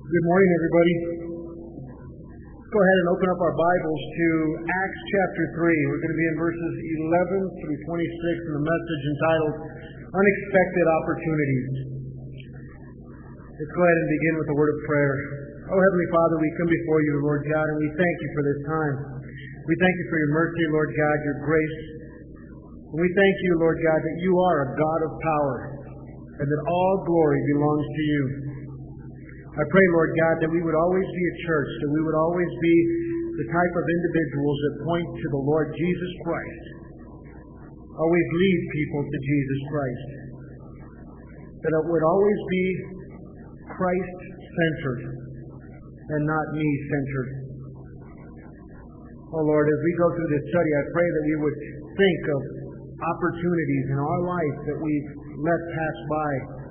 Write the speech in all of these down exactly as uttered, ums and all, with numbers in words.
Good morning, everybody. Let's go ahead and open up our Bibles to Acts chapter three. We're going to be in verses eleven through twenty-six in the message entitled Unexpected Opportunities. Let's go ahead and begin with a word of prayer. Oh, Heavenly Father, we come before you, Lord God, and we thank you for this time. We thank you for your mercy, Lord God, your grace. And we thank you, Lord God, that you are a God of power and that all glory belongs to you. I pray, Lord God, that we would always be a church, that we would always be the type of individuals that point to the Lord Jesus Christ. Always lead people to Jesus Christ. That it would always be Christ-centered and not me-centered. Oh Lord, as we go through this study, I pray that we would think of opportunities in our life that we've let pass by.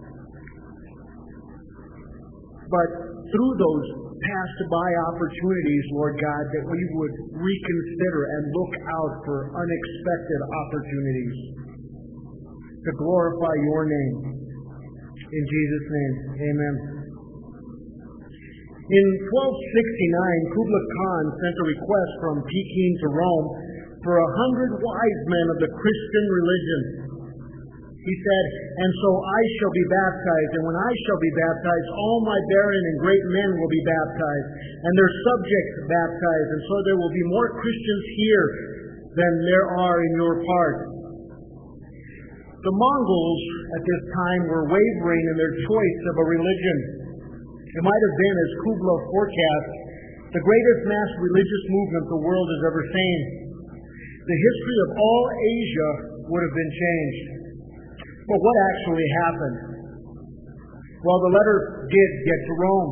But through those passed by opportunities, Lord God, that we would reconsider and look out for unexpected opportunities to glorify your name. In Jesus' name, amen. In twelve sixty-nine, Kublai Khan sent a request from Peking to Rome for a hundred wise men of the Christian religion. He said, "And so I shall be baptized, and when I shall be baptized, all my barren and great men will be baptized, and their subjects baptized, and so there will be more Christians here than there are in your part." The Mongols at this time were wavering in their choice of a religion. It might have been, as Kublai forecast, the greatest mass religious movement the world has ever seen. The history of all Asia would have been changed. But what actually happened? Well, the letter did get to Rome.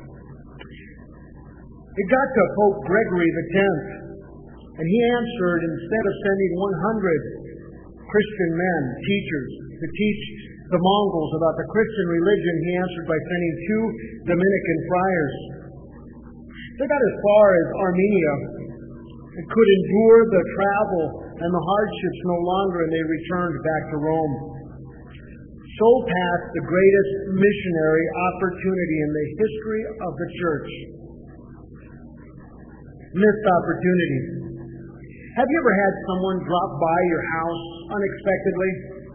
It got to Pope Gregory the tenth, and he answered, instead of sending one hundred Christian men, teachers, to teach the Mongols about the Christian religion, he answered by sending two Dominican friars. They got as far as Armenia and could endure the travel and the hardships no longer, and they returned back to Rome. So passed the greatest missionary opportunity in the history of the church. Missed opportunity. Have you ever had someone drop by your house unexpectedly?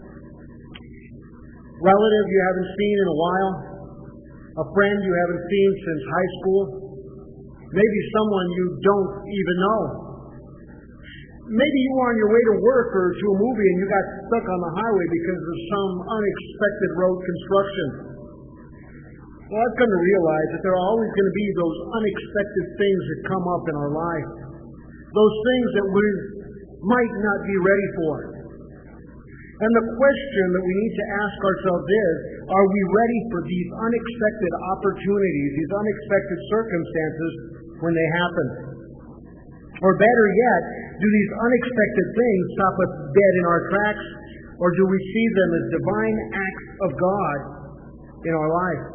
Relative you haven't seen in a while? A friend you haven't seen since high school? Maybe someone you don't even know. Maybe you were on your way to work or to a movie and you got stuck on the highway because of some unexpected road construction. Well, I've come to realize that there are always going to be those unexpected things that come up in our life. Those things that we might not be ready for. And the question that we need to ask ourselves is, are we ready for these unexpected opportunities, these unexpected circumstances when they happen? Or better yet, do these unexpected things stop us dead in our tracks, or do we see them as divine acts of God in our life?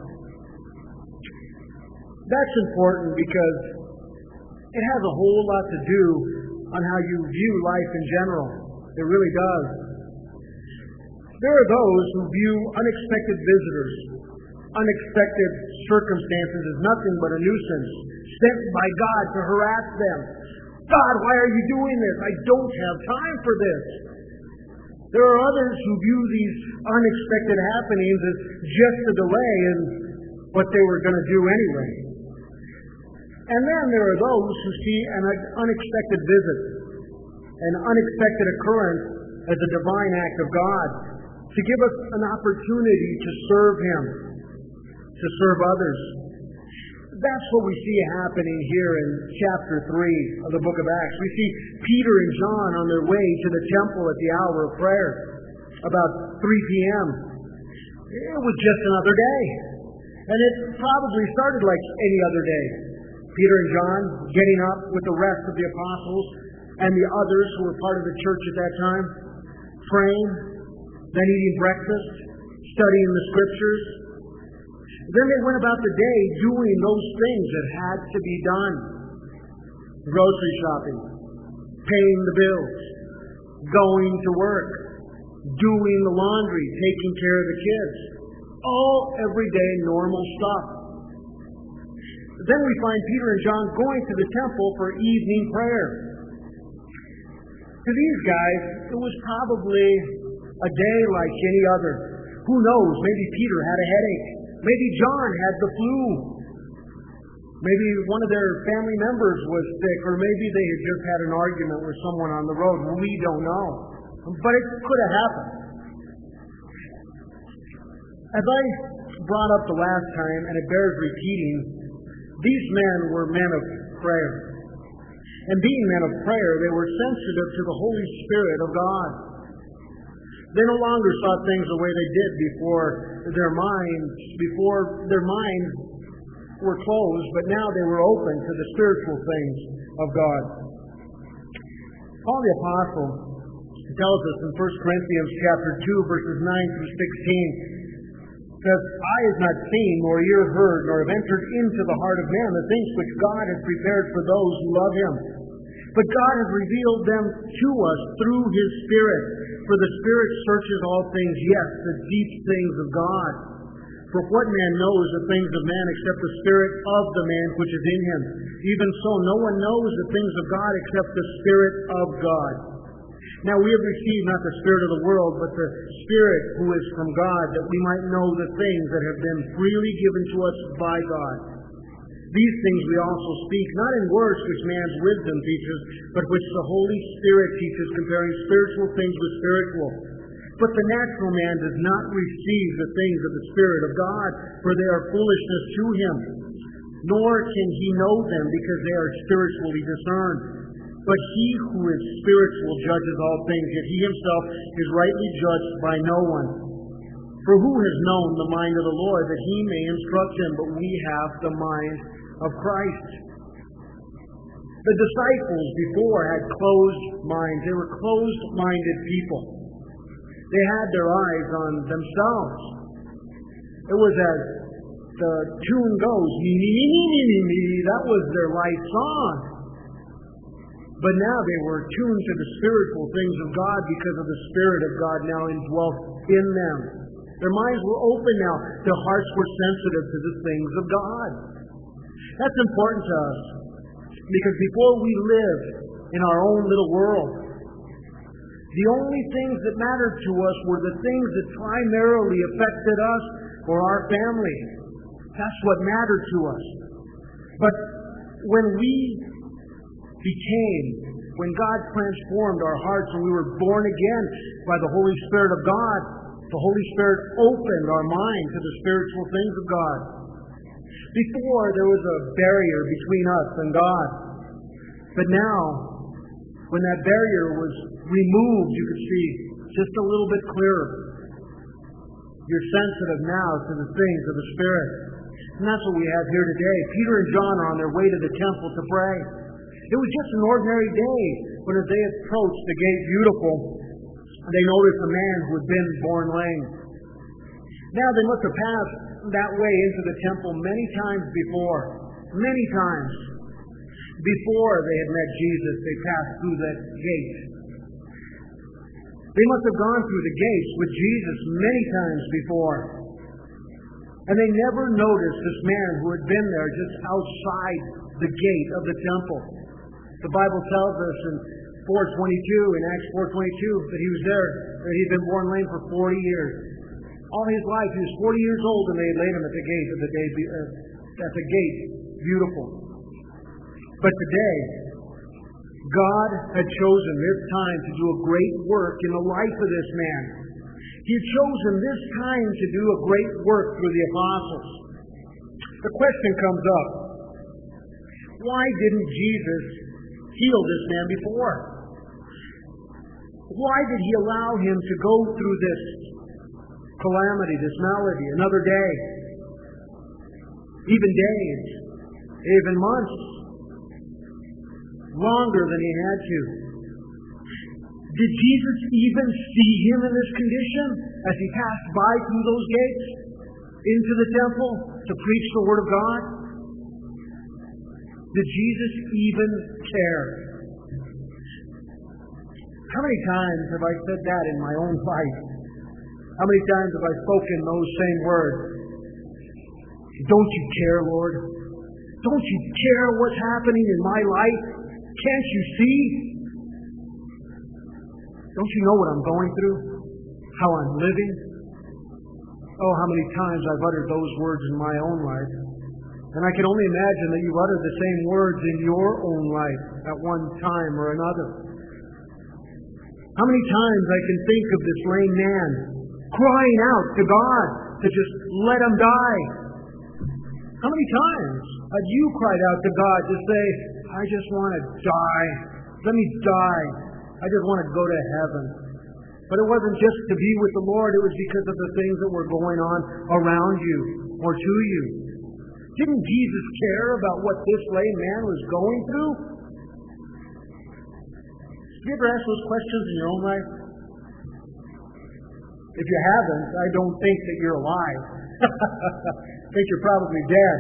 That's important because it has a whole lot to do on how you view life in general. It really does. There are those who view unexpected visitors, unexpected circumstances as nothing but a nuisance sent by God to harass them. God, why are you doing this? I don't have time for this. There are others who view these unexpected happenings as just a delay in what they were going to do anyway. And then there are those who see an unexpected visit, an unexpected occurrence as a divine act of God to give us an opportunity to serve Him, to serve others. That's what we see happening here in chapter three of the book of Acts. We see Peter and John on their way to the temple at the hour of prayer, about three p.m. It was just another day. And it probably started like any other day. Peter and John getting up with the rest of the apostles and the others who were part of the church at that time, praying, then eating breakfast, studying the scriptures. Then they went about the day doing those things that had to be done. Grocery shopping, paying the bills, going to work, doing the laundry, taking care of the kids. All everyday normal stuff. Then we find Peter and John going to the temple for evening prayer. To these guys, it was probably a day like any other. Who knows? Maybe Peter had a headache. Maybe John had the flu. Maybe one of their family members was sick, or maybe they had just had an argument with someone on the road. We don't know. But it could have happened. As I brought up the last time, and it bears repeating, these men were men of prayer. And being men of prayer, they were sensitive to the Holy Spirit of God. They no longer saw things the way they did before their minds, before their minds were closed, but now they were open to the spiritual things of God. Paul the Apostle tells us in First Corinthians chapter two, verses nine through sixteen, says, "Eye has not seen, nor ear heard, nor have entered into the heart of man the things which God has prepared for those who love Him. But God has revealed them to us through His Spirit. For the Spirit searches all things, yes, the deep things of God. For what man knows the things of man except the Spirit of the man which is in him? Even so, no one knows the things of God except the Spirit of God. Now we have received not the spirit of the world, but the Spirit who is from God, that we might know the things that have been freely given to us by God. These things we also speak, not in words which man's wisdom teaches, but which the Holy Spirit teaches, comparing spiritual things with spiritual. But the natural man does not receive the things of the Spirit of God, for they are foolishness to him. Nor can he know them, because they are spiritually discerned. But he who is spiritual judges all things, yet he himself is rightly judged by no one. For who has known the mind of the Lord, that he may instruct him? But we have the mind of Christ." The disciples before had closed minds. They were closed-minded people. They had their eyes on themselves. It was as the tune goes, me, me, me, me, me, me, me. That was their life song. But now they were tuned to the spiritual things of God because of the Spirit of God now indwelt in them. Their minds were open now. Their hearts were sensitive to the things of God. That's important to us. Because before we lived in our own little world, the only things that mattered to us were the things that primarily affected us or our family. That's what mattered to us. But when we became, when God transformed our hearts and we were born again by the Holy Spirit of God, the Holy Spirit opened our mind to the spiritual things of God. Before, there was a barrier between us and God. But now, when that barrier was removed, you could see just a little bit clearer. You're sensitive now to the things of the Spirit. And that's what we have here today. Peter and John are on their way to the temple to pray. It was just an ordinary day when as they approached the gate Beautiful, they noticed a man who had been born lame. Now they must have passed that way into the temple many times before. Many times. Before they had met Jesus, they passed through that gate. They must have gone through the gates with Jesus many times before. And they never noticed this man who had been there just outside the gate of the temple. The Bible tells us in four twenty-two, in Acts four twenty-two, that he was there, that he had been born lame for forty years. All his life, he was forty years old, and they laid him at the gate of the day, uh, at the gate, Beautiful. But today, God had chosen this time to do a great work in the life of this man. He had chosen this time to do a great work through the apostles. The question comes up, why didn't Jesus heal this man before? Why did he allow him to go through this calamity, this malady, another day, even days, even months, longer than he had to? Did Jesus even see him in this condition as he passed by through those gates into the temple to preach the Word of God? Did Jesus even care? How many times have I said that in my own life? How many times have I spoken those same words? Don't you care, Lord? Don't you care what's happening in my life? Can't you see? Don't you know what I'm going through? How I'm living? Oh, how many times I've uttered those words in my own life. And I can only imagine that you've uttered the same words in your own life at one time or another. How many times I can think of this lame man crying out to God to just let him die. How many times have you cried out to God to say, I just want to die. Let me die. I just want to go to heaven. But it wasn't just to be with the Lord. It was because of the things that were going on around you or to you. Didn't Jesus care about what this lame man was going through? Have you ever asked those questions in your own life? If you haven't, I don't think that you're alive. I think you're probably dead.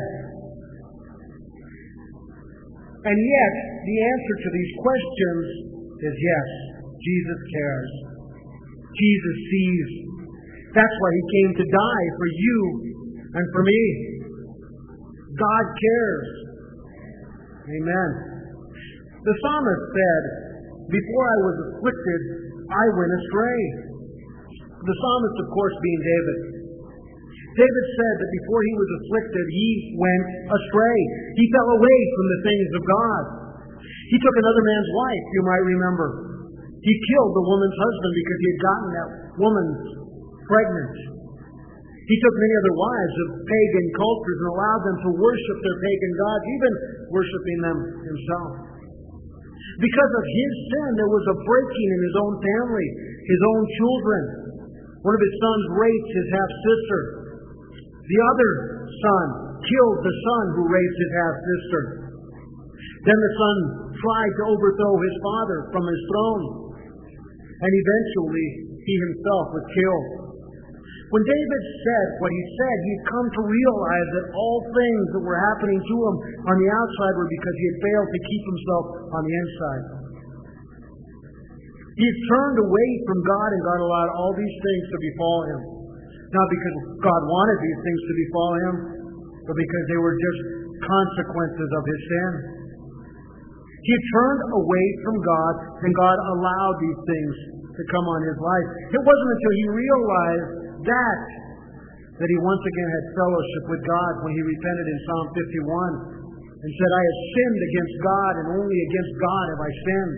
And yet, the answer to these questions is yes, Jesus cares. Jesus sees. That's why He came to die for you and for me. God cares. Amen. The psalmist said, before I was afflicted, I went astray. The psalmist, of course, being David. David said that before he was afflicted, he went astray. He fell away from the things of God. He took another man's wife, you might remember. He killed the woman's husband because he had gotten that woman pregnant. He took many other wives of pagan cultures and allowed them to worship their pagan gods, even worshiping them himself. Because of his sin, there was a breaking in his own family, his own children. One of his sons raped his half-sister. The other son killed the son who raped his half-sister. Then the son tried to overthrow his father from his throne. And eventually, he himself was killed. When David said what he said, he'd come to realize that all things that were happening to him on the outside were because he had failed to keep himself on the inside. He had turned away from God, and God allowed all these things to befall him. Not because God wanted these things to befall him, but because they were just consequences of his sin. He had turned away from God, and God allowed these things to come on his life. It wasn't until he realized that that he once again had fellowship with God when he repented in Psalm fifty-one and said, I have sinned against God, and only against God have I sinned.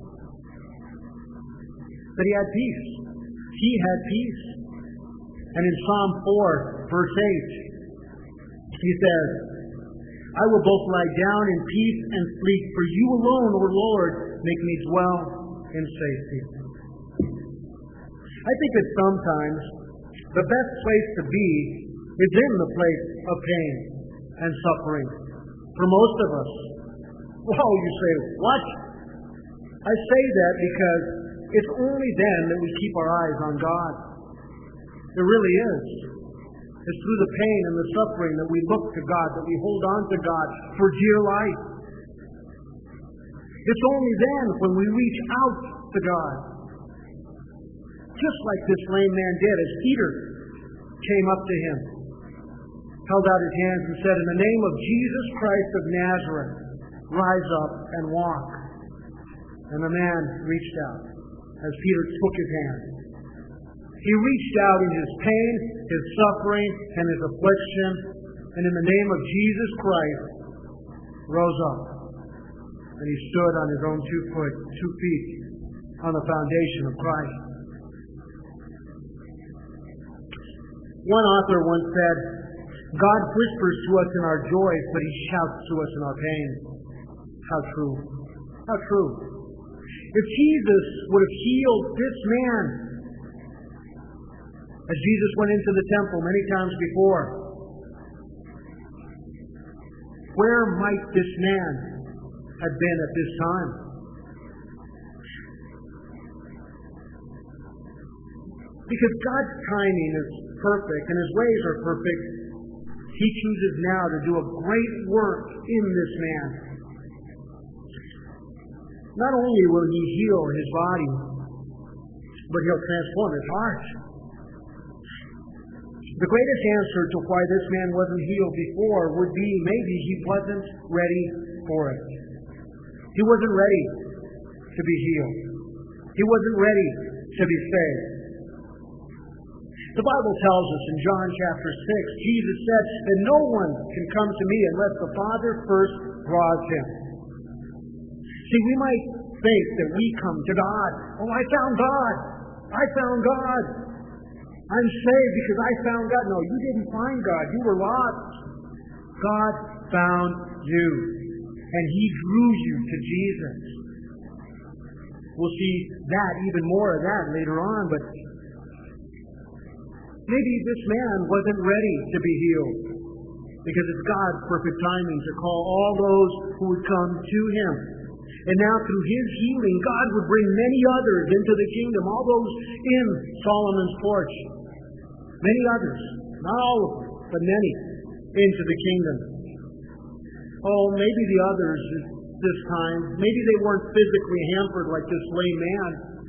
But he had peace. He had peace. And in Psalm four, verse eight, he says, I will both lie down in peace and sleep, for you alone, O Lord, make me dwell in safety. I think that sometimes the best place to be is in the place of pain and suffering. For most of us. Well, you say, what? I say that because it's only then that we keep our eyes on God. It really is. It's through the pain and the suffering that we look to God, that we hold on to God for dear life. It's only then when we reach out to God. Just like this lame man did as Peter came up to him, held out his hands and said, in the name of Jesus Christ of Nazareth, rise up and walk. And the man reached out as Peter took his hand. He reached out in his pain, his suffering, and his affliction, and in the name of Jesus Christ, rose up. And he stood on his own two foot, two feet, on the foundation of Christ. One author once said, God whispers to us in our joys, but He shouts to us in our pain. How true. How true. If Jesus would have healed this man, as Jesus went into the temple many times before, where might this man have been at this time? Because God's timing is perfect and His ways are perfect, He chooses now to do a great work in this man. Not only will He heal his body, but He'll transform his heart. The greatest answer to why this man wasn't healed before would be maybe he wasn't ready for it. He wasn't ready to be healed. He wasn't ready to be saved. The Bible tells us in John chapter six, Jesus said that no one can come to me unless the Father first draws him. See, we might think that we come to God. Oh, I found God. I found God. I'm saved because I found God. No, you didn't find God. You were lost. God found you. And He drew you to Jesus. We'll see that, even more of that later on. But maybe this man wasn't ready to be healed, because it's God's perfect timing to call all those who would come to Him. And now through His healing, God would bring many others into the kingdom, all those in Solomon's porch. Many others, not all of them, but many, into the kingdom. Oh, maybe the others this time, maybe they weren't physically hampered like this lame man,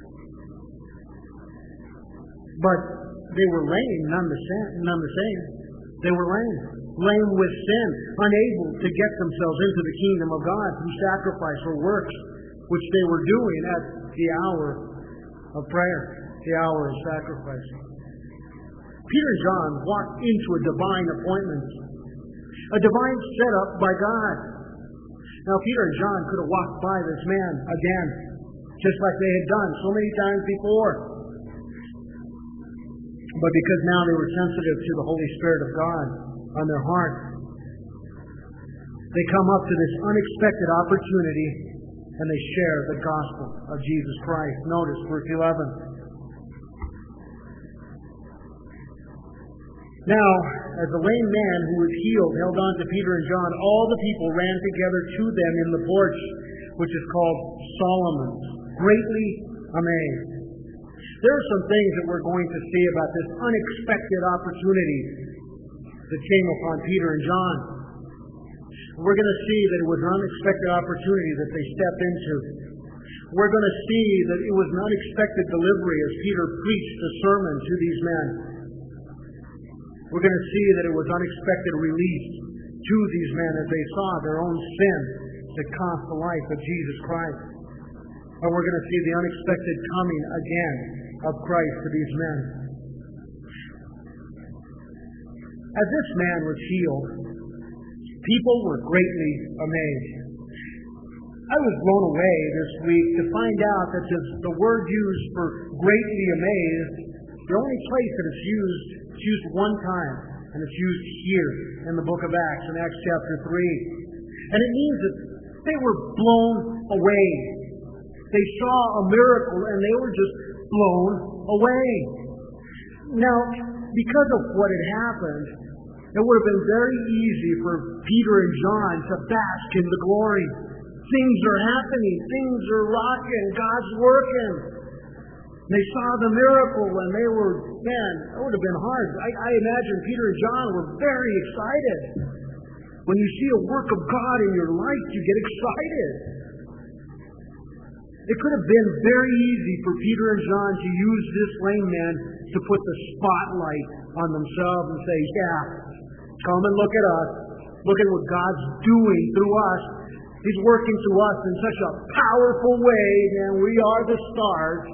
but they were lame none the same. None the same. They were lame. Lame with sin, unable to get themselves into the kingdom of God through sacrifice or works, which they were doing at the hour of prayer, the hour of sacrifice. Peter and John walked into a divine appointment, a divine setup by God. Now, Peter and John could have walked by this man again, just like they had done so many times before. But because now they were sensitive to the Holy Spirit of God on their heart, they come up to this unexpected opportunity and they share the gospel of Jesus Christ. Notice verse eleven. Now, as the lame man who was healed held on to Peter and John, all the people ran together to them in the porch, which is called Solomon's, greatly amazed. There are some things that we're going to see about this unexpected opportunity that came upon Peter and John. We're going to see that it was an unexpected opportunity that they stepped into. We're going to see that it was an unexpected delivery as Peter preached a sermon to these men. We're going to see that it was unexpected release to these men as they saw their own sin that cost the life of Jesus Christ. And we're going to see the unexpected coming again of Christ to these men. As this man was healed, people were greatly amazed. I was blown away this week to find out that this, the word used for greatly amazed, the only place that it's used, it's used one time, and it's used here in the book of Acts, in Acts chapter three. And it means that they were blown away. They saw a miracle and they were just blown away. Now, because of what had happened, it would have been very easy for Peter and John to bask in the glory. Things are happening. Things are rocking. God's working. They saw the miracle and they were, man, it would have been hard. I, I imagine Peter and John were very excited. When you see a work of God in your life, you get excited. It could have been very easy for Peter and John to use this lame man to put the spotlight on themselves and say, yeah, come and look at us. Look at what God's doing through us. He's working through us in such a powerful way, and we are the stars.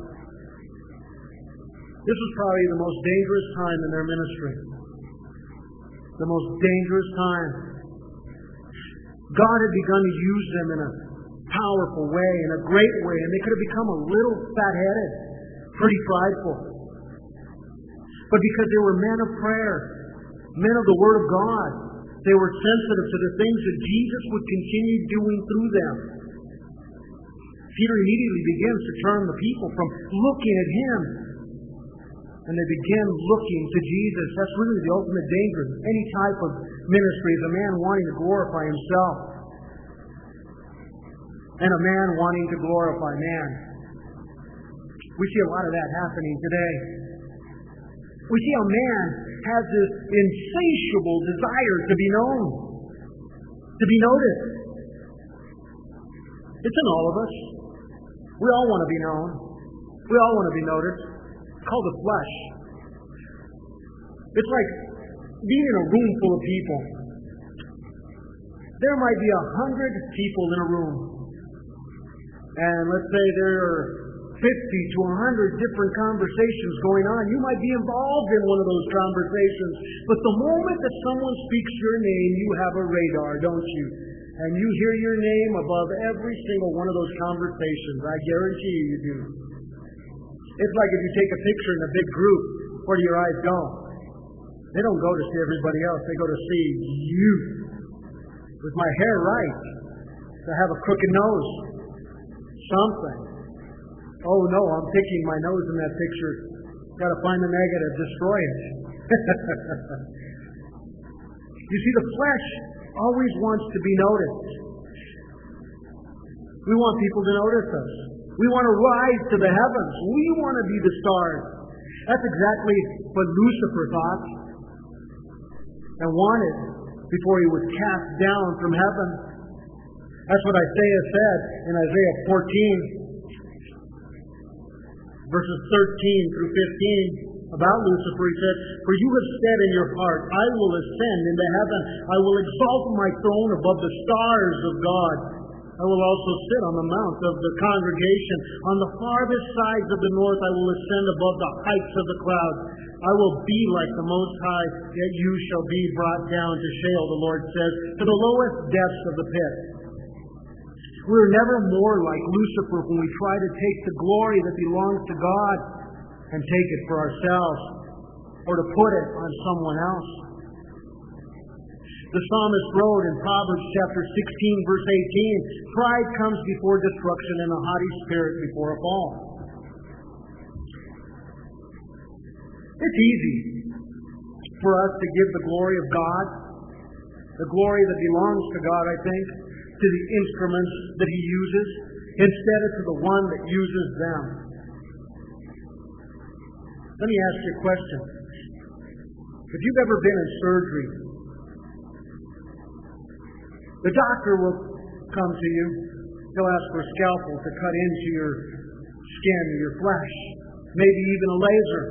This was probably the most dangerous time in their ministry. The most dangerous time. God had begun to use them in a powerful way, in a great way, and they could have become a little fat-headed, pretty prideful. But because they were men of prayer, men of the Word of God, they were sensitive to the things that Jesus would continue doing through them. Peter immediately begins to turn the people from looking at him, and they begin looking to Jesus. That's really the ultimate danger of any type of ministry, is a man wanting to glorify himself and a man wanting to glorify man. We see a lot of that happening today. We see how man has this insatiable desire to be known, to be noticed. It's in all of us. We all want to be known. We all want to be noticed. It's called the flesh. It's like being in a room full of people. There might be a hundred people in a room. And let's say there are fifty to a hundred different conversations going on. You might be involved in one of those conversations. But the moment that someone speaks your name, you have a radar, don't you? And you hear your name above every single one of those conversations. I guarantee you, you do. It's like if you take a picture in a big group, where do your eyes go? They don't go to see everybody else. They go to see you. With my hair right. To have a crooked nose. Something. Oh no, I'm picking my nose in that picture. Got to find the negative, destroy it. You see, the flesh always wants to be noticed. We want people to notice us. We want to rise to the heavens. We want to be the stars. That's exactly what Lucifer thought and wanted before he was cast down from heaven. That's what Isaiah said in Isaiah fourteen, verses thirteen through fifteen, about Lucifer. He said, "For you have said in your heart, I will ascend into heaven. I will exalt my throne above the stars of God. I will also sit on the mount of the congregation. On the farthest sides of the north I will ascend above the heights of the clouds. I will be like the Most High, yet you shall be brought down to Sheol," the Lord says, "to the lowest depths of the pit." We're never more like Lucifer when we try to take the glory that belongs to God and take it for ourselves, or to put it on someone else. The psalmist wrote in Proverbs chapter sixteen, verse eighteen, "Pride comes before destruction, and a haughty spirit before a fall." It's easy for us to give the glory of God, the glory that belongs to God, I think, to the instruments that He uses, instead of to the one that uses them. Let me ask you a question. If you've ever been in surgery, the doctor will come to you. He'll ask for a scalpel to cut into your skin, your flesh, maybe even a laser.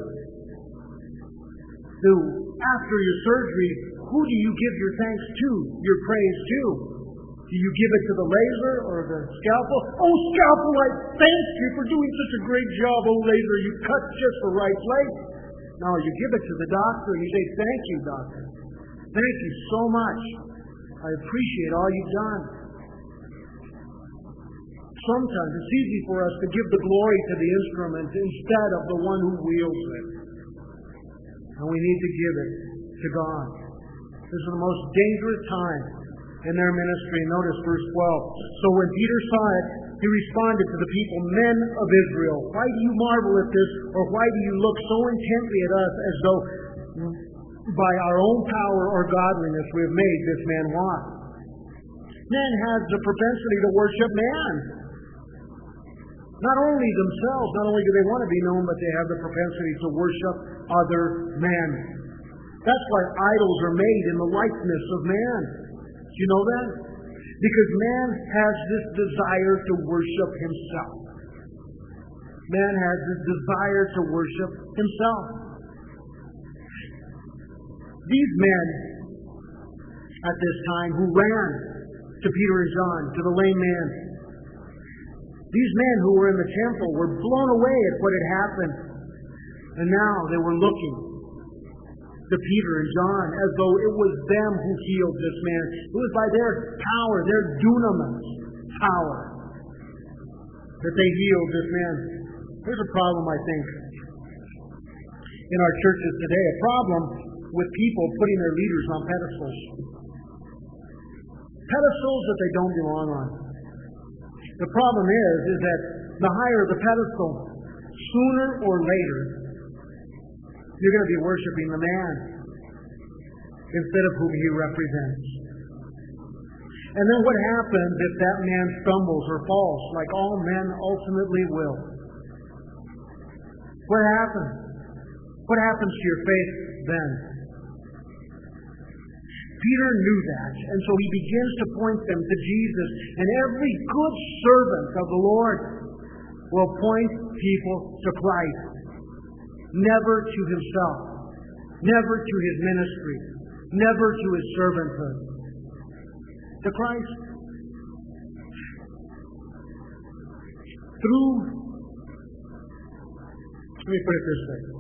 So, after your surgery, who do you give your thanks to, your praise to? Do you give it to the laser or the scalpel? "Oh, scalpel, I thank you for doing such a great job. Oh, laser, you cut just the right place." No, you give it to the doctor and you say, "Thank you, doctor. Thank you so much. I appreciate all you've done." Sometimes it's easy for us to give the glory to the instrument instead of the one who wields it. And we need to give it to God. This is the most dangerous time in their ministry. Notice verse twelve. "So when Peter saw it, he responded to the people, 'Men of Israel, why do you marvel at this, or why do you look so intently at us as though by our own power or godliness we have made this man walk?' Man has the propensity to worship man. Not only themselves, not only do they want to be known, but they have the propensity to worship other men. That's why idols are made in the likeness of man. Do you know that? Because man has this desire to worship himself. Man has this desire to worship himself. These men at this time who ran to Peter and John, to the lame man, these men who were in the temple were blown away at what had happened. And now they were looking to Peter and John as though it was them who healed this man. It was by their power, their dunamis power, that they healed this man. There's a problem, I think, in our churches today. A problem with people putting their leaders on pedestals. Pedestals that they don't belong on. The problem is, is that the higher the pedestal, sooner or later, you're going to be worshiping the man instead of whom he represents. And then what happens if that man stumbles or falls, like all men ultimately will? What happens? What happens to your faith then? Peter knew that, and so he begins to point them to Jesus. And every good servant of the Lord will point people to Christ. Never to himself. Never to his ministry. never to his servanthood. To Christ. Through, let me put it this way.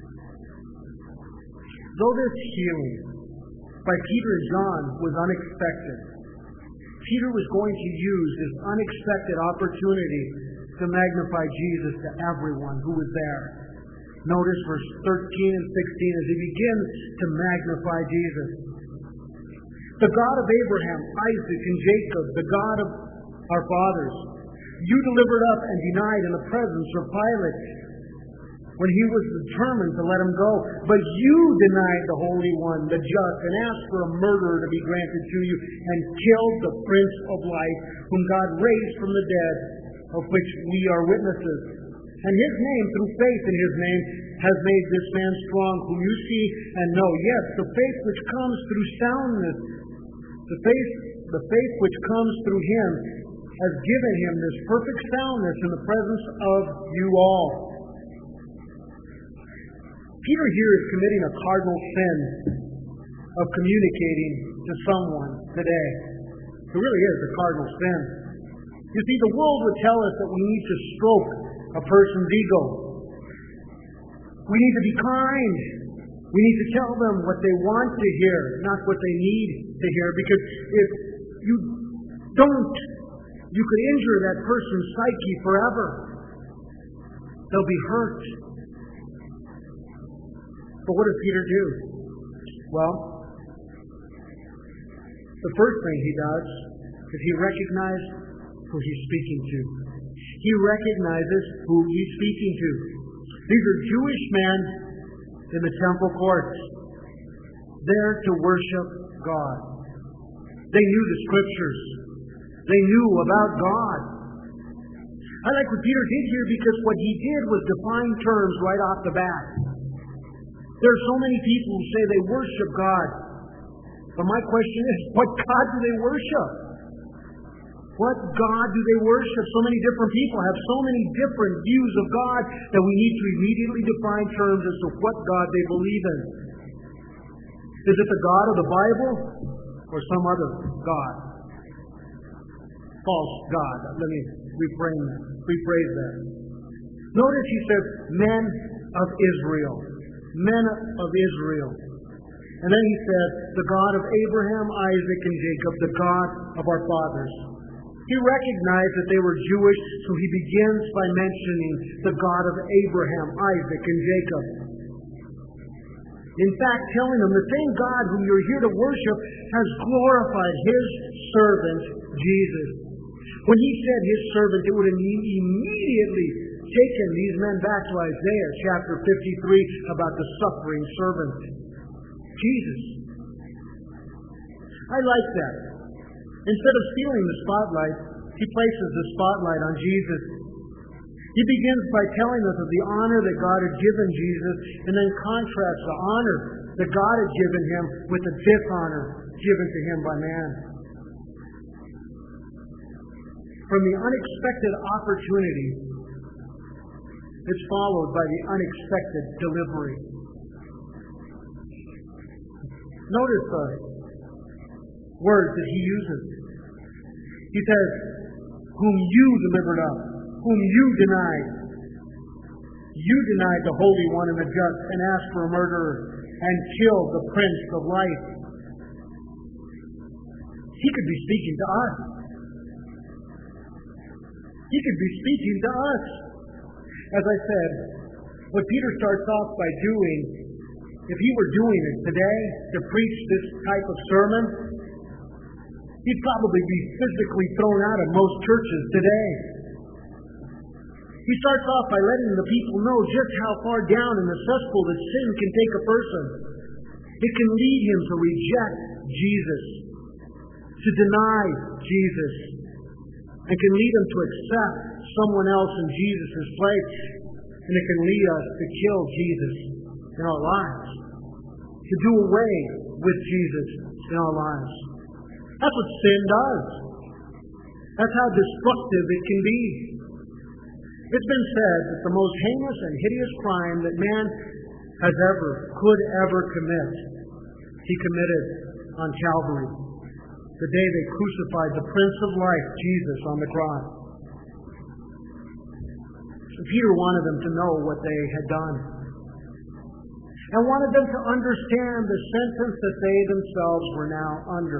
Though this healing by Peter and John was unexpected, Peter was going to use this unexpected opportunity to magnify Jesus to everyone who was there. Notice verse thirteen and sixteen as he begins to magnify Jesus. The God of Abraham, Isaac, and Jacob, the God of our fathers, you delivered up and denied in the presence of Pilate when he was determined to let him go. But you denied the Holy One, the just, and asked for a murderer to be granted to you, and killed the Prince of Life, whom God raised from the dead, of which we are witnesses. And his name, through faith in his name, has made this man strong, whom you see and know. Yes, the faith which comes through soundness, the faith, the faith which comes through him, has given him this perfect soundness in the presence of you all. Peter here is committing a cardinal sin of communicating to someone today. It really is a cardinal sin. You see, the world would tell us that we need to stroke a person's ego. We need to be kind. We need to tell them what they want to hear, not what they need to hear. Because if you don't, you could injure that person's psyche forever. They'll be hurt. But what does Peter do? Well, the first thing he does is he recognizes who he's speaking to. He recognizes who he's speaking to. These are Jewish men in the temple courts, there to worship God. They knew the Scriptures. They knew about God. I like what Peter did here because what he did was define terms right off the bat. There are so many people who say they worship God. But my question is, what God do they worship? What God do they worship? So many different people have so many different views of God that we need to immediately define terms as to what God they believe in. Is it the God of the Bible or some other God? False God. Let me reframe that. Rephrase that. Notice he says, men of Israel. Men of Israel. And then he said, the God of Abraham, Isaac, and Jacob, the God of our fathers. He recognized that they were Jewish, so he begins by mentioning the God of Abraham, Isaac, and Jacob. In fact, telling them the same God whom you're here to worship has glorified his servant, Jesus. When he said his servant, it would have immediately taken these men back to Isaiah chapter fifty-three about the suffering servant, Jesus. I like that. Instead of stealing the spotlight, he places the spotlight on Jesus. He begins by telling us of the honor that God had given Jesus, and then contrasts the honor that God had given him with the dishonor given to him by man. From the unexpected opportunity, it's followed by the unexpected delivery. Notice the words that he uses. He says, whom you delivered up, whom you denied. You denied the Holy One and the just, and asked for a murderer, and killed the Prince of Life. He could be speaking to us. He could be speaking to us. As I said, what Peter starts off by doing, if he were doing it today to preach this type of sermon, he'd probably be physically thrown out of most churches today. He starts off by letting the people know just how far down in the cesspool that sin can take a person. It can lead him to reject Jesus, to deny Jesus, and can lead him to accept someone else in Jesus' place. And it can lead us to kill Jesus in our lives, to do away with Jesus in our lives. That's what sin does. That's how destructive it can be. It's been said that the most heinous and hideous crime that man has ever, could ever commit He committed on Calvary, the day they crucified the Prince of Life, Jesus, on the cross. Peter wanted them to know what they had done, and wanted them to understand the sentence that they themselves were now under.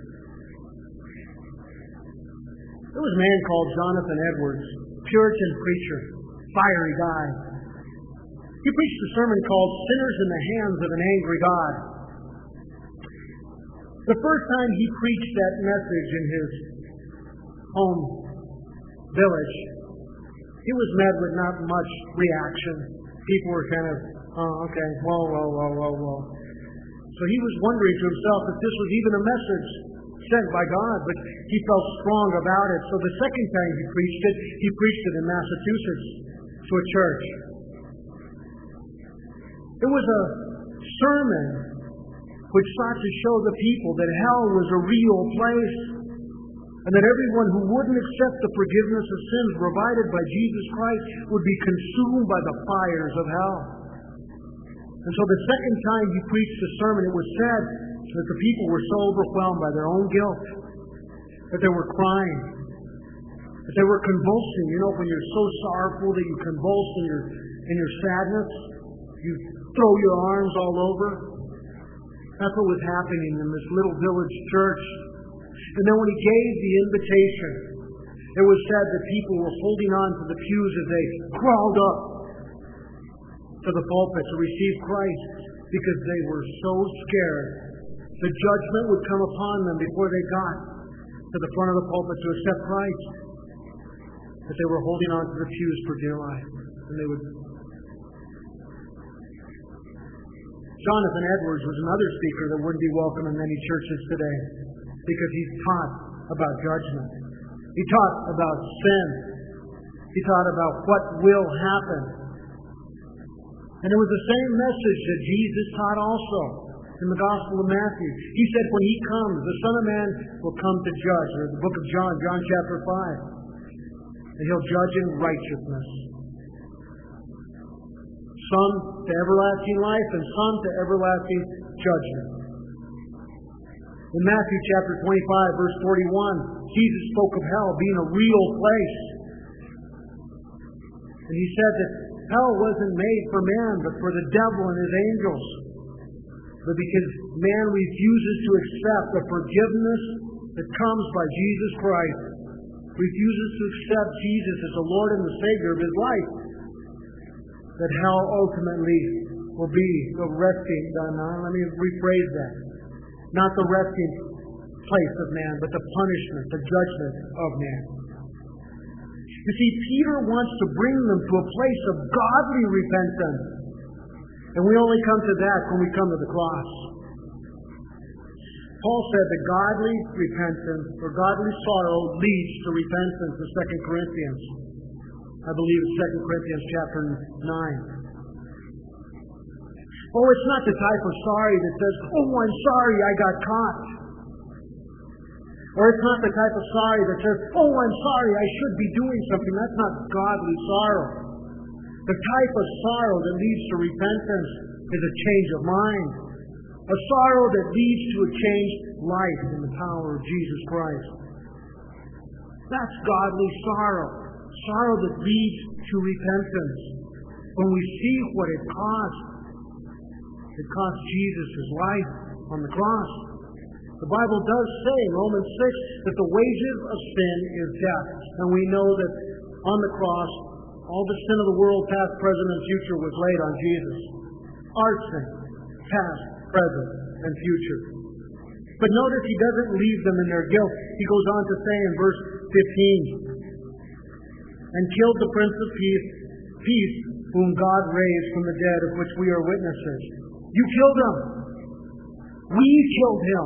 There was a man called Jonathan Edwards, Puritan preacher, fiery guy. He preached a sermon called Sinners in the Hands of an Angry God. The first time he preached that message in his home village, he was met with not much reaction. People were kind of, oh, okay, whoa, whoa, whoa, whoa, whoa. So he was wondering to himself if this was even a message sent by God, but he felt strong about it. So the second time he preached it, he preached it in Massachusetts to a church. It was a sermon which sought to show the people that hell was a real place, and that everyone who wouldn't accept the forgiveness of sins provided by Jesus Christ would be consumed by the fires of hell. And so the second time he preached the sermon, it was said that the people were so overwhelmed by their own guilt that they were crying, that they were convulsing. You know, when you're so sorrowful that you convulse in your, in your sadness, you throw your arms all over. That's what was happening in this little village church. And then when he gave the invitation, it was said that people were holding on to the pews as they crawled up to the pulpit to receive Christ because they were so scared the judgment would come upon them before they got to the front of the pulpit to accept Christ, that they were holding on to the pews for dear life. And they would. Jonathan Edwards was another speaker that wouldn't be welcome in many churches today because he taught about judgment. He taught about sin. He taught about what will happen. And it was the same message that Jesus taught also in the Gospel of Matthew. He said when he comes, the Son of Man will come to judge. Or the book of John, John chapter five. And he'll judge in righteousness. Some to everlasting life and some to everlasting judgment. In Matthew chapter twenty-five, verse forty-one, Jesus spoke of hell being a real place. And he said that hell wasn't made for man, but for the devil and his angels. But because man refuses to accept the forgiveness that comes by Jesus Christ, refuses to accept Jesus as the Lord and the Savior of his life, that hell ultimately will be the resting, uh, let me rephrase that, not the resting place of man, but the punishment, the judgment of man. You see, Peter wants to bring them to a place of godly repentance. And we only come to that when we come to the cross. Paul said that godly repentance or godly sorrow leads to repentance in Second Corinthians. I believe it's Second Corinthians chapter nine. Oh, it's not the type of sorry that says, oh, I'm sorry I got caught. Or it's not the type of sorry that says, oh, I'm sorry I should be doing something. That's not godly sorrow. The type of sorrow that leads to repentance is a change of mind. A sorrow that leads to a changed life in the power of Jesus Christ. That's godly sorrow. Sorrow that leads to repentance. When we see what it cost, it cost Jesus his life on the cross. The Bible does say in Romans six that the wages of sin is death. And we know that on the cross, all the sin of the world, past, present, and future, was laid on Jesus. Our sin, past, present, and future. But notice he doesn't leave them in their guilt. He goes on to say in verse fifteen, and killed the Prince of Peace, peace, whom God raised from the dead, of which we are witnesses. You killed him. We killed him.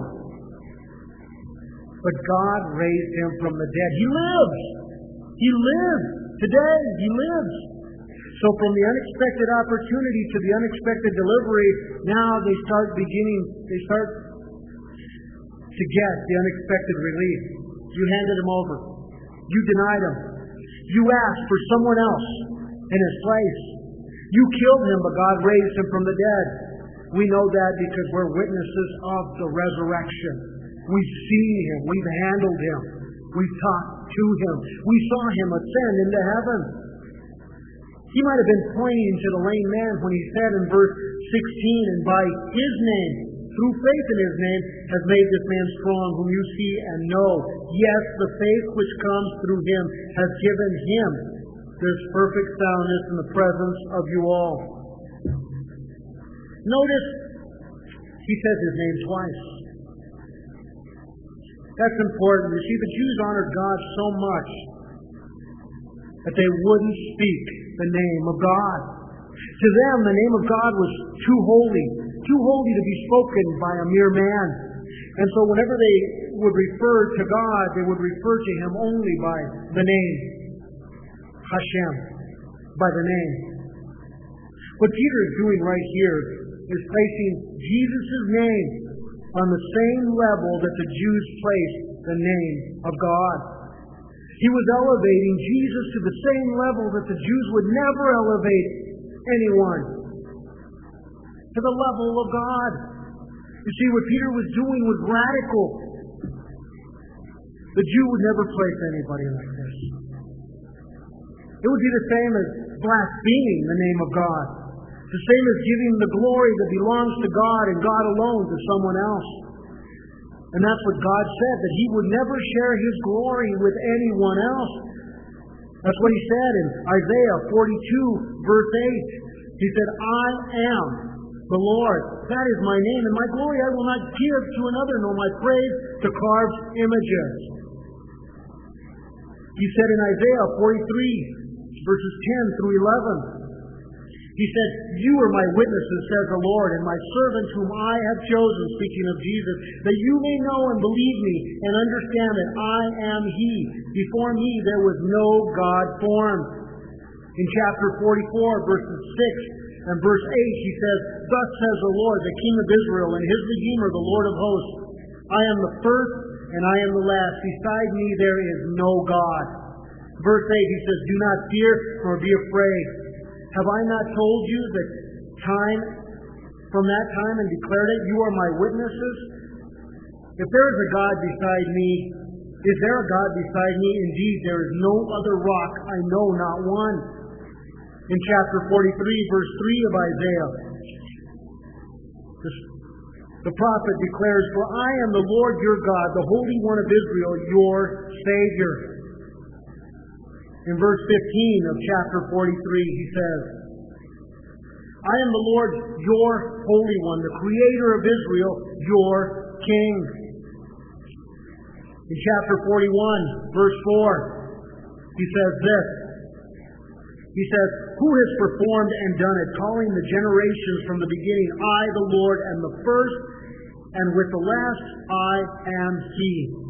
But God raised him from the dead. He lives. He lives. Today, he lives. So from the unexpected opportunity to the unexpected delivery, now they start beginning, they start to get the unexpected relief. You handed him over. You denied him. You asked for someone else in his place. You killed him, but God raised him from the dead. We know that because we're witnesses of the resurrection. We've seen Him. We've handled Him. We've talked to Him. We saw Him ascend into heaven. He might have been pointing to the lame man when He said in verse sixteen, and by His name, through faith in His name, has made this man strong, whom you see and know. Yes, the faith which comes through Him has given Him this perfect soundness in the presence of you all. Notice, He says His name twice. That's important. You see, the Jews honored God so much that they wouldn't speak the name of God. To them, the name of God was too holy, too holy to be spoken by a mere man. And so whenever they would refer to God, they would refer to Him only by the name. Hashem, by the name. What Peter is doing right here is placing Jesus' name on the same level that the Jews placed the name of God. He was elevating Jesus to the same level that the Jews would never elevate anyone. To the level of God. You see, what Peter was doing was radical. The Jew would never place anybody like this. It would be the same as blaspheming the name of God. The same as giving the glory that belongs to God and God alone to someone else. And that's what God said, that He would never share His glory with anyone else. That's what He said in Isaiah forty-two, verse eight. He said, I am the Lord. That is my name, and my glory I will not give to another, nor my praise to carved images. He said in Isaiah forty-three, verses ten through eleven, He said, you are my witnesses, says the Lord, and my servant whom I have chosen, speaking of Jesus, that you may know and believe me and understand that I am He. Before me there was no God formed. In chapter forty-four, verses six and verse eight, He says, thus says the Lord, the King of Israel, and His Redeemer, the Lord of hosts, I am the first and I am the last. Beside me there is no God. Verse eight, He says, do not fear nor be afraid. Have I not told you that time from that time and declared it? You are my witnesses. If there is a God beside me, is there a God beside me? Indeed, there is no other rock, I know not one. In chapter forty-three, verse three of Isaiah, the prophet declares, for I am the Lord your God, the Holy One of Israel, your Savior. In verse fifteen of chapter forty-three, he says, I am the Lord, your Holy One, the Creator of Israel, your King. In chapter forty-one, verse four, he says this. He says, who has performed and done it, calling the generations from the beginning, I, the Lord, am the first, and with the last, I am He.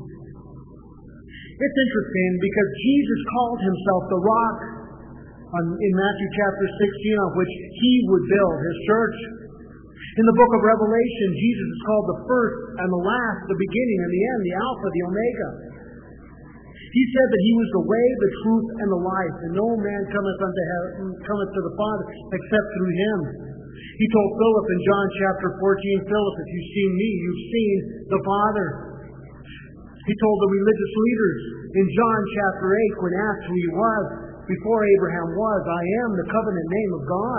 It's interesting because Jesus called Himself the rock on, in Matthew chapter sixteen, on which He would build His church. In the book of Revelation, Jesus is called the first and the last, the beginning and the end, the Alpha, the Omega. He said that He was the way, the truth, and the life, and no man cometh unto heaven, cometh to the Father except through Him. He told Philip in John chapter fourteen, Philip, if you've seen me, you've seen the Father. He told the religious leaders in John chapter eight, when asked who He was, before Abraham was, I am the covenant name of God.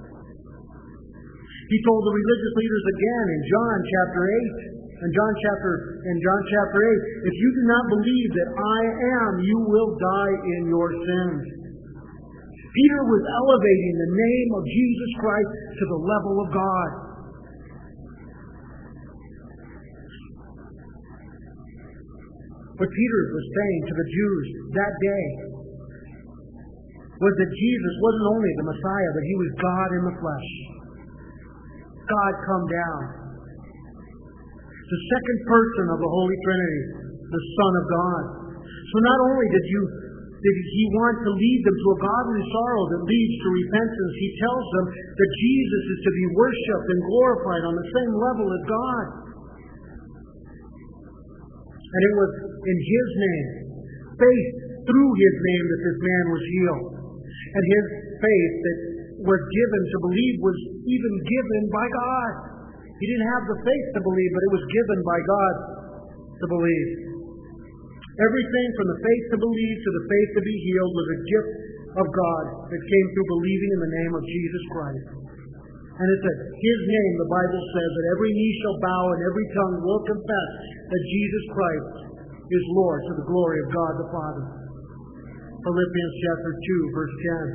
He told the religious leaders again in John chapter eight, and John chapter in John chapter eight, if you do not believe that I am, you will die in your sins. Peter was elevating the name of Jesus Christ to the level of God. What Peter was saying to the Jews that day was that Jesus wasn't only the Messiah, but He was God in the flesh. God come down. The second person of the Holy Trinity, the Son of God. So not only did you did He want to lead them to a godly sorrow that leads to repentance, He tells them that Jesus is to be worshipped and glorified on the same level as God. And it was in His name, faith through His name, that this man was healed. And his faith that was given to believe was even given by God. He didn't have the faith to believe, but it was given by God to believe. Everything from the faith to believe to the faith to be healed was a gift of God that came through believing in the name of Jesus Christ. And it's at His name, the Bible says, that every knee shall bow and every tongue will confess that Jesus Christ is Lord, to the glory of God the Father. Philippians chapter two, verse ten.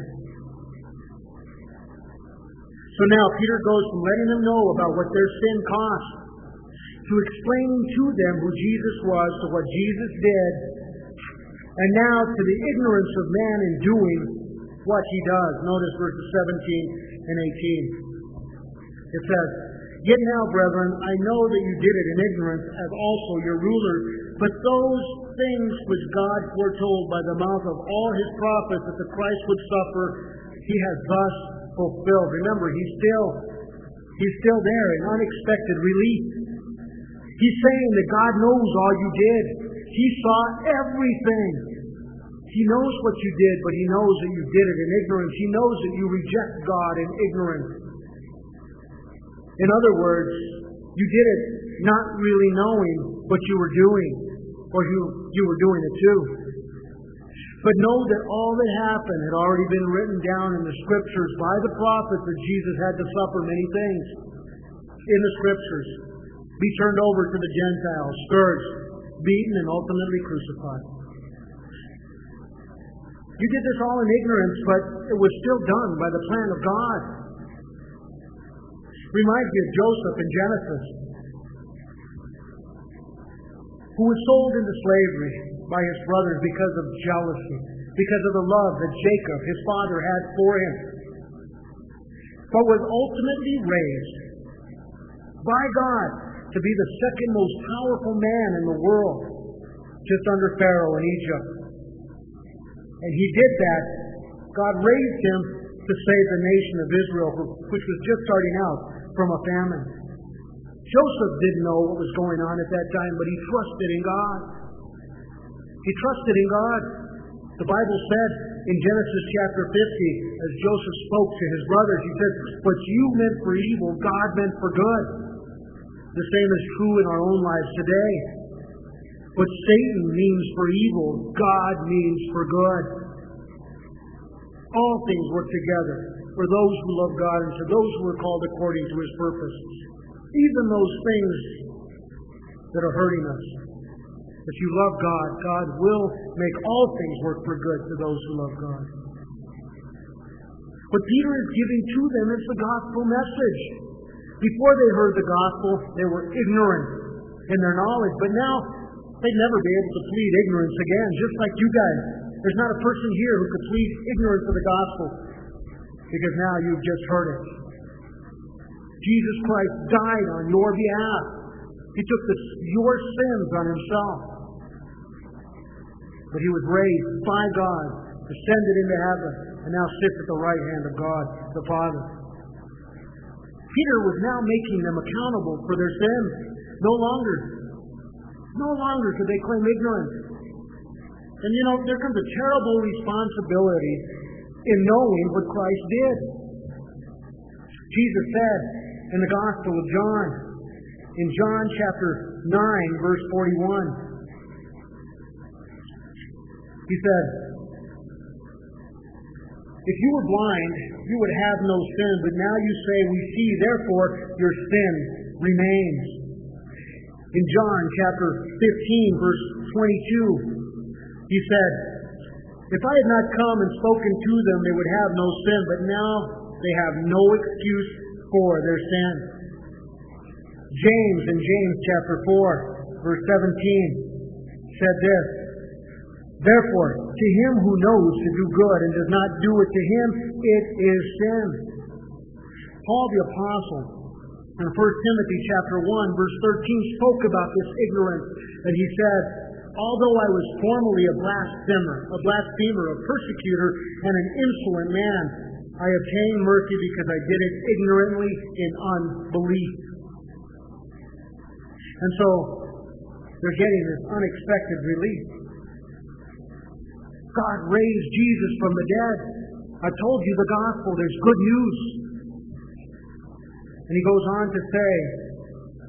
So now Peter goes from letting them know about what their sin cost to explaining to them who Jesus was, to what Jesus did, and now to the ignorance of man in doing what He does. Notice verses seventeen and eighteen. It says, "Yet now, brethren, I know that you did it in ignorance, as also your rulers. But those things which God foretold by the mouth of all His prophets that the Christ would suffer, He has thus fulfilled." Remember, He's still, He's still there in unexpected relief. He's saying that God knows all you did. He saw everything. He knows what you did, but He knows that you did it in ignorance. He knows that you reject God in ignorance. In other words, you did it not really knowing what you were doing, or you, you were doing it too. But know that all that happened had already been written down in the Scriptures by the prophets, that Jesus had to suffer many things in the Scriptures, be turned over to the Gentiles, scourged, beaten, and ultimately crucified. You did this all in ignorance, but it was still done by the plan of God. Reminds me of Joseph in Genesis, who was sold into slavery by his brothers because of jealousy, because of the love that Jacob, his father, had for him, but was ultimately raised by God to be the second most powerful man in the world, just under Pharaoh in Egypt. And he did that. God raised him to save the nation of Israel, which was just starting out from a famine. Joseph didn't know what was going on at that time, but he trusted in God. He trusted in God. The Bible said in Genesis chapter fifty, as Joseph spoke to his brothers, he said, "What you meant for evil, God meant for good." The same is true in our own lives today. What Satan means for evil, God means for good. All things work together for those who love God and to those who are called according to His purpose. Even those things that are hurting us. If you love God, God will make all things work for good to those who love God. What Peter is giving to them is the gospel message. Before they heard the gospel, they were ignorant in their knowledge. But now, they'd never be able to plead ignorance again, just like you guys. There's not a person here who could plead ignorance of the gospel, because now you've just heard it. Jesus Christ died on your behalf. He took the, your sins on Himself. But He was raised by God, ascended into heaven, and now sits at the right hand of God, the Father. Peter was now making them accountable for their sins. No longer. No longer could they claim ignorance. And you know, there comes a terrible responsibility in knowing what Christ did. Jesus said in the Gospel of John, in John chapter nine, verse forty-one, He said, "If you were blind, you would have no sin, but now you say, we see, therefore your sin remains." In John chapter fifteen, verse twenty-two, He said, "If I had not come and spoken to them, they would have no sin, but now they have no excuse for their sin." James in James chapter four, verse seventeen, said this, "Therefore, to him who knows to do good and does not do it, to him it is sin." Paul the Apostle, in First Timothy chapter one, verse thirteen, spoke about this ignorance, and he said, "Although I was formerly a blasphemer, a blasphemer, a persecutor, and an insolent man, I obtained mercy because I did it ignorantly in unbelief." And so, they're getting this unexpected relief. God raised Jesus from the dead. I told you the gospel. There's good news. And He goes on to say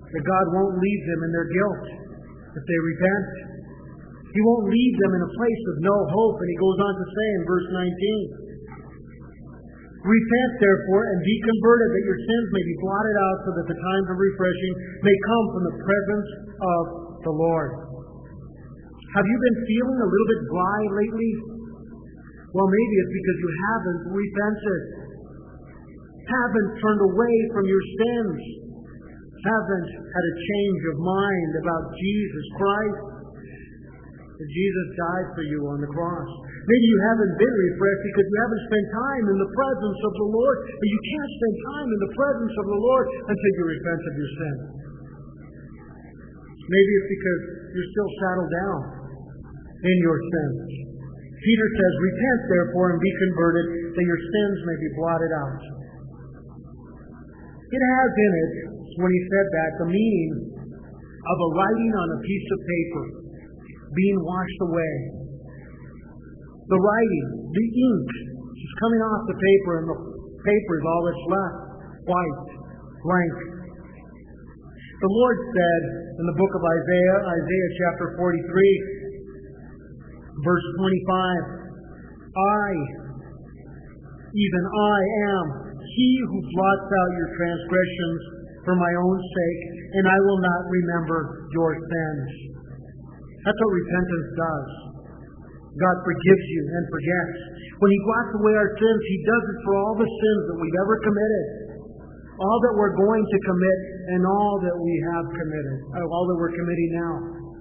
that God won't leave them in their guilt if they repent. He won't leave them in a place of no hope. And he goes on to say in verse nineteen, repent, therefore, and be converted, that your sins may be blotted out, so that the times of refreshing may come from the presence of the Lord. Have you been feeling a little bit dry lately? Well, maybe it's because you haven't repented, haven't turned away from your sins, haven't had a change of mind about Jesus Christ, that Jesus died for you on the cross. Maybe you haven't been refreshed because you haven't spent time in the presence of the Lord, but you can't spend time in the presence of the Lord until you repent of your sin. Maybe it's because you're still saddled down in your sins. Peter says, repent therefore and be converted, that your sins may be blotted out. It has in it, when he said that, the meaning of a writing on a piece of paper being washed away. The writing, the ink, is coming off the paper, and the paper is all that's left, white, blank. The Lord said in the book of Isaiah, Isaiah chapter forty-three, verse twenty-five, I, even I am he who blots out your transgressions for my own sake, and I will not remember your sins. That's what repentance does. God forgives you and forgets. When he blots away our sins, he does it for all the sins that we've ever committed, all that we're going to commit, and all that we have committed, all that we're committing now.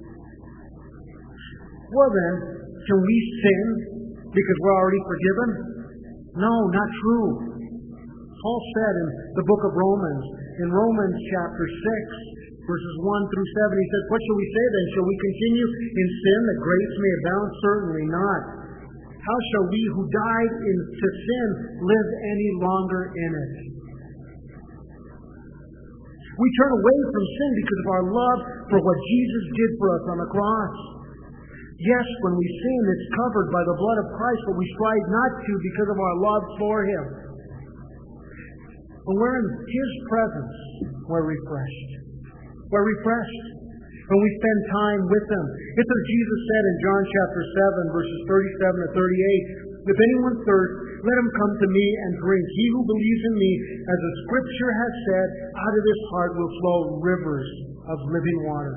Well then, can we sin because we're already forgiven? No, not true. Paul said in the book of Romans, in Romans chapter six, verses one through seven, he says, what shall we say then? Shall we continue in sin that grace may abound? Certainly not. How shall we who died in, to sin live any longer in it? We turn away from sin because of our love for what Jesus did for us on the cross. Yes, when we sin, it's covered by the blood of Christ, but we strive not to because of our love for him. When we're in his presence, we're refreshed. We're refreshed when we spend time with him. It's as Jesus said in John chapter seven, verses thirty-seven to thirty-eight, if anyone thirsts, let him come to me and drink. He who believes in me, as the scripture has said, out of his heart will flow rivers of living water.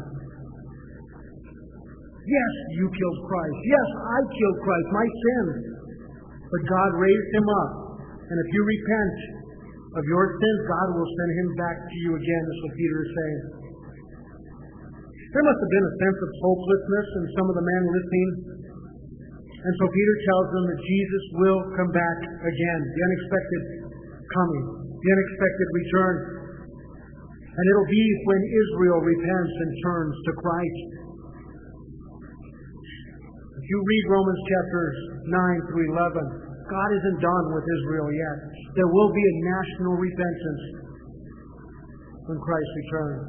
Yes, you killed Christ. Yes, I killed Christ, my sins. But God raised him up. And if you repent of your sins, God will send him back to you again. That's what Peter is saying. There must have been a sense of hopelessness in some of the men listening. And so Peter tells them that Jesus will come back again. The unexpected coming. The unexpected return. And it'll be when Israel repents and turns to Christ. If you read Romans chapters nine through eleven, God isn't done with Israel yet. There will be a national repentance when Christ returns.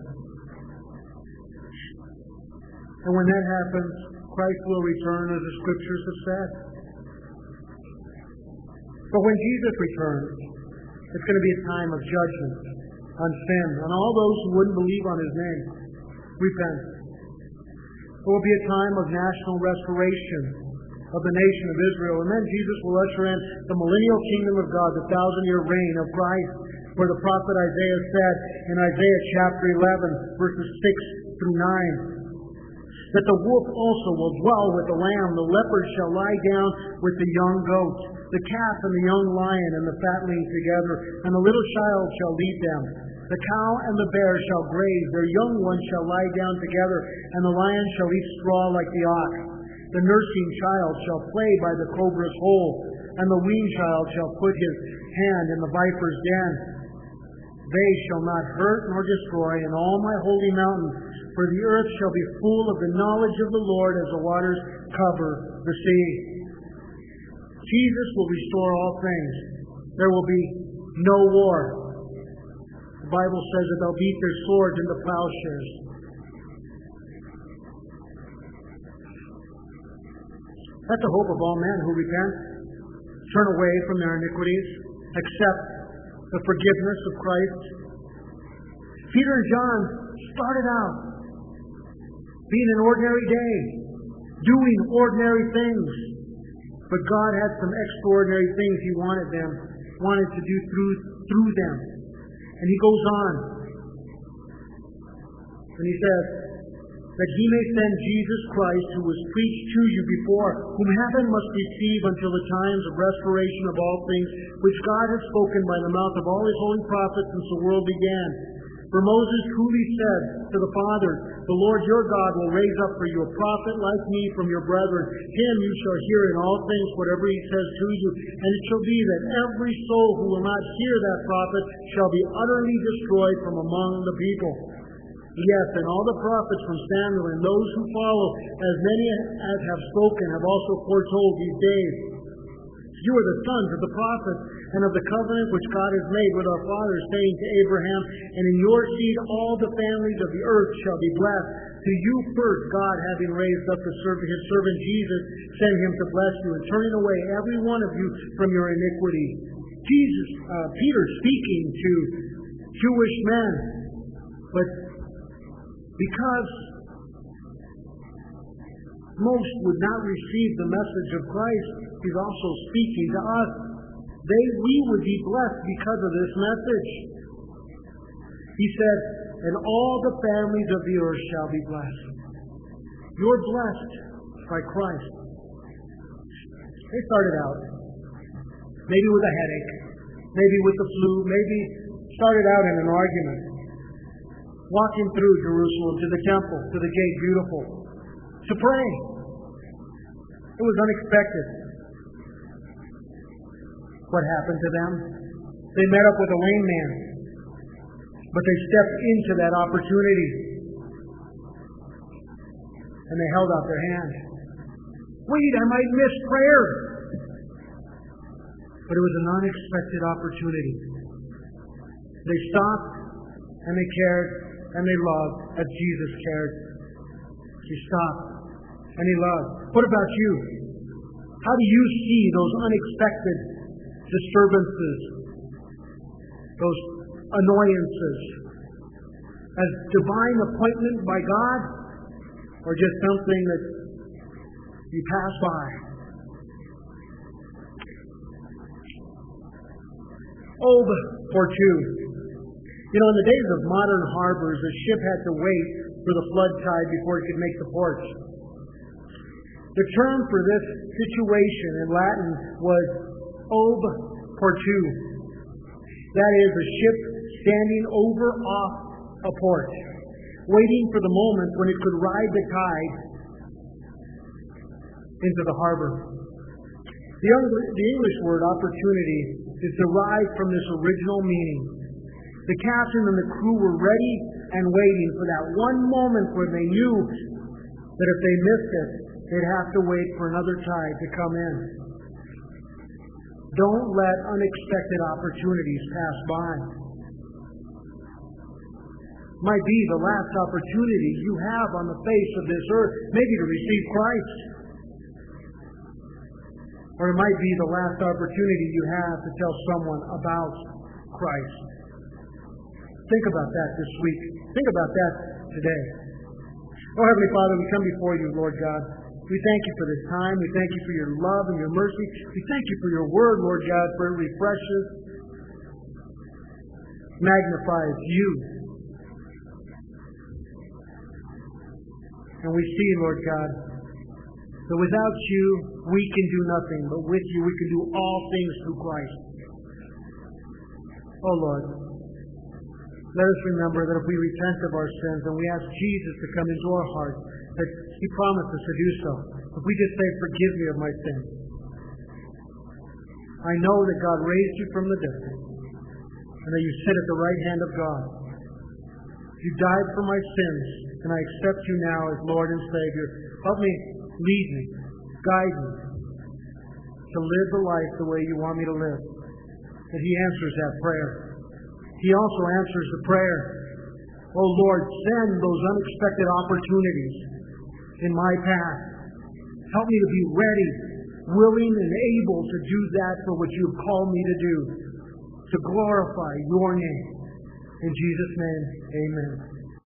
And when that happens, Christ will return as the scriptures have said. But when Jesus returns, it's going to be a time of judgment on sin, on all those who wouldn't believe on his name. Repent. It will be a time of national restoration of the nation of Israel. And then Jesus will usher in the millennial kingdom of God, the thousand-year reign of Christ, where the prophet Isaiah said in Isaiah chapter eleven, verses six through nine, that the wolf also will dwell with the lamb, the leopard shall lie down with the young goat, the calf and the young lion and the fatling together, and the little child shall lead them. The cow and the bear shall graze, their young ones shall lie down together, and the lion shall eat straw like the ox. The nursing child shall play by the cobra's hole, and the weaned child shall put his hand in the viper's den. They shall not hurt nor destroy in all my holy mountain, for the earth shall be full of the knowledge of the Lord as the waters cover the sea. Jesus will restore all things. There will be no war. The Bible says that they'll beat their swords into plowshares. That's the hope of all men who repent, turn away from their iniquities, accept the forgiveness of Christ. Peter and John started out being an ordinary day, doing ordinary things. But God had some extraordinary things He wanted them, wanted to do through through them. And He goes on. And He says, that He may send Jesus Christ, who was preached to you before, whom heaven must receive until the times of restoration of all things, which God has spoken by the mouth of all His holy prophets since the world began. For Moses truly said to the fathers, the Lord your God will raise up for you a prophet like me from your brethren. Him you shall hear in all things whatever He says to you. And it shall be that every soul who will not hear that prophet shall be utterly destroyed from among the people. Yes, and all the prophets from Samuel and those who follow, as many as have spoken, have also foretold these days. You are the sons of the prophets and of the covenant which God has made with our fathers, saying to Abraham, and in your seed all the families of the earth shall be blessed. To you first God, having raised up the servant, His servant Jesus, sent Him to bless you, and turning away every one of you from your iniquity. Jesus, uh, Peter speaking to Jewish men, but because most would not receive the message of Christ, He's also speaking to us. They, we would be blessed because of this message. He said, and all the families of the earth shall be blessed. You're blessed by Christ. They started out maybe with a headache, maybe with the flu, maybe started out in an argument, walking through Jerusalem to the temple, to the gate beautiful, to pray. It was unexpected. What happened to them? They met up with a lame man, but they stepped into that opportunity, and they held out their hand. Wait, I might miss prayer. But it was an unexpected opportunity. They stopped, and they cared, and they loved as Jesus cared. He stopped, and He loved. What about you? How do you see those unexpected disturbances, those annoyances, as divine appointment by God, or just something that you pass by? Ob for two. You know, in the days of modern harbors, a ship had to wait for the flood tide before it could make the ports. The term for this situation in Latin was ob portu. That is, a ship standing over off a port, waiting for the moment when it could ride the tide into the harbor. The, the English word opportunity is derived from this original meaning. The captain and the crew were ready and waiting for that one moment when they knew that if they missed it, they'd have to wait for another tide to come in. Don't let unexpected opportunities pass by. Might be the last opportunity you have on the face of this earth, maybe to receive Christ. Or it might be the last opportunity you have to tell someone about Christ. Think about that this week. Think about that today. Oh, Heavenly Father, we come before you, Lord God. We thank you for this time. We thank you for your love and your mercy. We thank you for your word, Lord God, for it refreshes, magnifies you. And we see, Lord God, that without you, we can do nothing, but with you, we can do all things through Christ. Oh, Lord, let us remember that if we repent of our sins and we ask Jesus to come into our hearts, that He promised us to do so. If we just say, forgive me of my sins, I know that God raised you from the dead and that you sit at the right hand of God. You died for my sins, and I accept you now as Lord and Savior. Help me, lead me, guide me to live the life the way you want me to live. That He answers that prayer. He also answers the prayer, oh Lord, send those unexpected opportunities in my path. Help me to be ready, willing, and able to do that for what you have called me to do, to glorify your name. In Jesus' name, amen.